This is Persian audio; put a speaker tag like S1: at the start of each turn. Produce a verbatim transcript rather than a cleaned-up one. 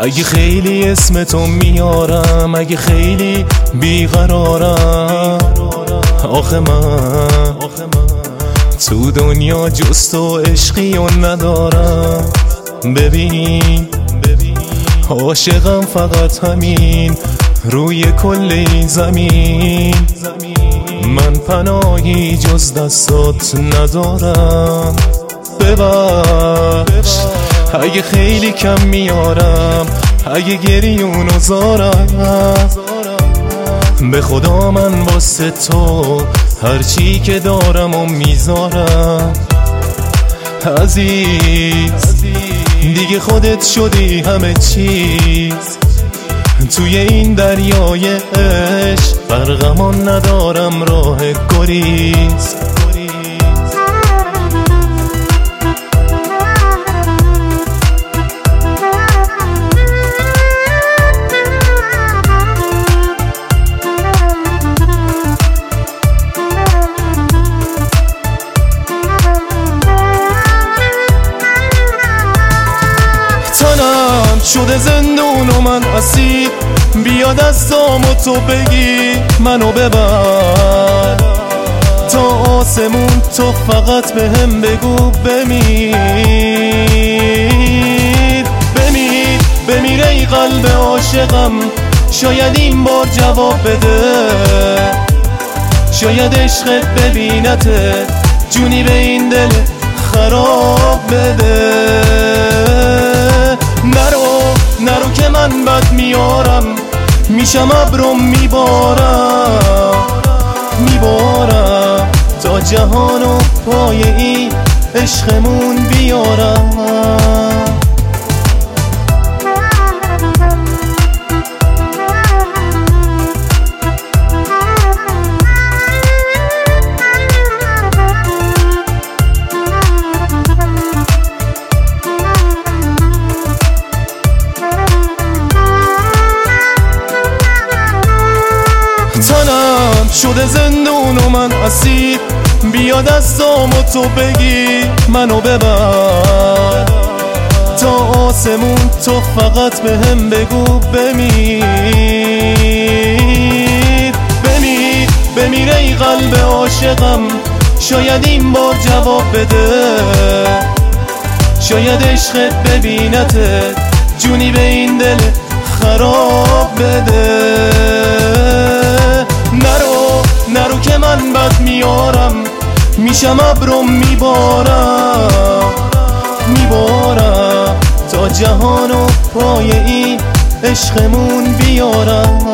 S1: اگه خیلی اسمتو میارم، اگه خیلی بیقرارم، آخه من تو دنیا جز تو عشقی و ندارم. ببین عاشقم فقط همین روی کل این زمین، من پناهی جز دستات ندارم. ببخش اگه خیلی کم میارم، اگه گریونو زارم، به خدا من واسه تو هرچی که دارم و میذارم. عزیز دیگه خودت شدی همه چیز، توی این دریای عشق غرقمان ندارم راه گریز. تنم شده زندون و من اسیر، بیا دستامو تو بگی منو ببر تا آسمون، تو فقط بهم بگو بمیر بمیر بمیر ای قلب عاشقم، شاید این بار جواب بده، شاید عشقت ببینته جونی به این دل خراب بده. نرو نرو که من بد میارم، میشم ابرم میبارم میبارم تا جهانو پای این عشقمون بیارم. تنم شده زندون و من اسیر، بیا دستامو تو بگی منو ببر تا آسمون، تو فقط بهم بگو بمیر بمیر بمیر ای قلب عاشقم، شاید این بار جواب بده، شاید عشقت ببینته جونی به این دل خراب بده. نرو نرو که من بد میارم، میشم ابرم میبارم میبارم تا جهانو پای این عشقمون بیارم.